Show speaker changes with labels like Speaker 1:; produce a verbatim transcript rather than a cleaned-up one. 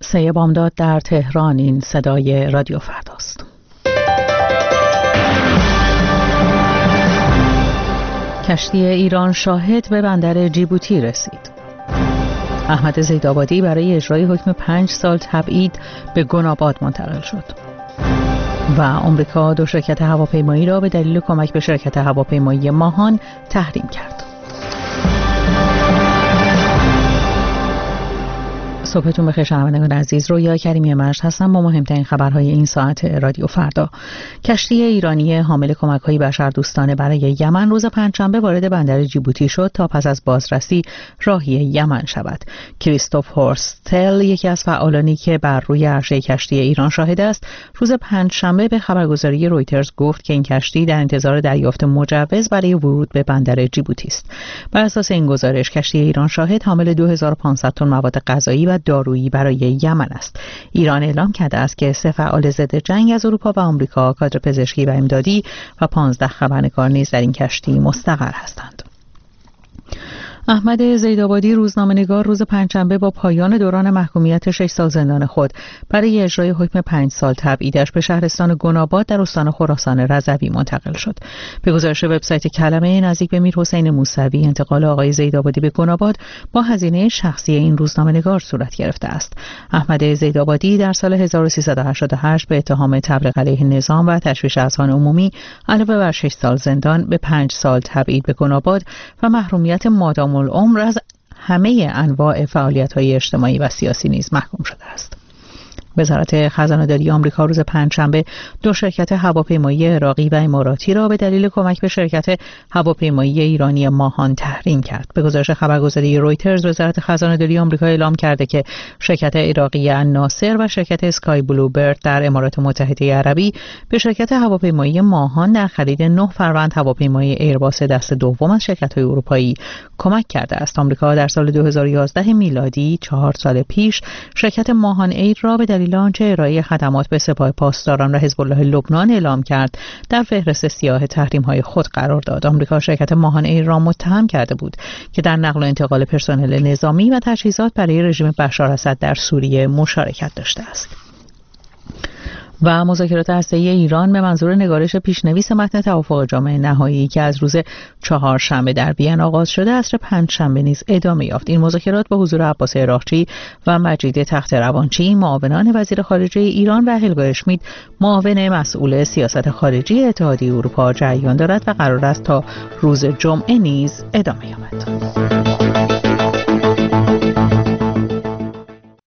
Speaker 1: سه بامداد در تهران. این صدای رادیو فرداست. کشتی ایران شاهد به بندر جیبوتی رسید. احمد زیدآبادی برای اجرای حکم پنج سال تبعید به گناباد منتقل شد. و آمریکا دو شرکت هواپیمایی را به دلیل کمک به شرکت هواپیمایی ماهان تحریم کرد. صبحتون بخیر شنوندگان عزیز. رویا کریمی مجد هستم با مهمترین خبرهای این ساعت رادیو فردا. کشتی ایرانی حامل کمک‌های بشردوستانه برای یمن روز پنجشنبه وارد بندر جیبوتی شد تا پس از بازرسی راهی یمن شود. کریستوف هورستل، یکی از فعالانی که بر روی عرشه کشتی ایران شاهد است، روز پنجشنبه به خبرگزاری رویترز گفت که این کشتی در انتظار دریافت مجوز برای ورود به بندر جیبوتی است. بر اساس این گزارش کشتی ایران شاهد حامل دو هزار و پانصد تن مواد غذایی و دارویی برای یمن است. ایران اعلام کرده است که سه فعال ضد جنگ از اروپا و آمریکا، کادر پزشکی و امدادی و پانزده خبرنگار نیز در این کشتی مستقر هستند. احمد زیدآبادی روزنامه‌نگار روز پنجشنبه با پایان دوران محکومیت شش سال زندان خود برای اجرای حکم پنج سال تبعیدش به شهرستان گناباد در استان خراسان رضوی منتقل شد. به گزارش وبسایت کلمه، نزدیک به میرحسین موسوی، انتقال آقای زیدآبادی به گناباد با هزینه شخصی این روزنامه‌نگار صورت گرفته است. احمد زیدآبادی در سال هزار و سیصد و هشتاد و هشت به اتهام تبلیغ علیه نظام و تشویش اذهان عمومی علاوه بر شش سال زندان به پنج سال تبعید به گناباد و محرومیت مادام العمر از همه انواع فعالیت‌های اجتماعی و سیاسی نیز محکوم شده است. وزارت خزانه‌داری آمریکا روز پنجشنبه دو شرکت هواپیمایی عراقی و اماراتی را به دلیل کمک به شرکت هواپیمایی ایرانی ماهان تحریم کرد. به گزارش خبرگزاری رویترز، وزارت خزانه‌داری آمریکا اعلام کرده که شرکت عراقی الناصر و شرکت اسکای بلو برد در امارات متحده عربی به شرکت هواپیمایی ماهان در خرید نه فروند هواپیمای ایرباس دست دوم از شرکت‌های اروپایی کمک کرده است. آمریکا در سال دو هزار و یازده میلادی، چهار سال پیش، شرکت ماهان ایر را به دلیل آنچه ارائه خدمات به سپاه پاسداران و حزب الله لبنان اعلام کرد در فهرست سیاه تحریم‌های خود قرار داد. آمریکا شرکت ماهان ایر را متهم کرده بود که در نقل و انتقال پرسنل نظامی و تجهیزات برای رژیم بشار اسد در سوریه مشارکت داشته است. و مذاکرات هسته‌ای ایران به منظور نگارش پیشنویس متن توافق جامع نهایی که از روز چهارشنبه در وین آغاز شده، عصر پنجشنبه نیز ادامه یافت. این مذاکرات با حضور عباس عراقچی و مجید تخت روانچی، معاونان وزیر خارجه ایران، و هلگا اشمیت، معاون مسئول سیاست خارجی اتحادیه اروپا جریان دارد و قرار است تا روز جمعه نیز ادامه یابد.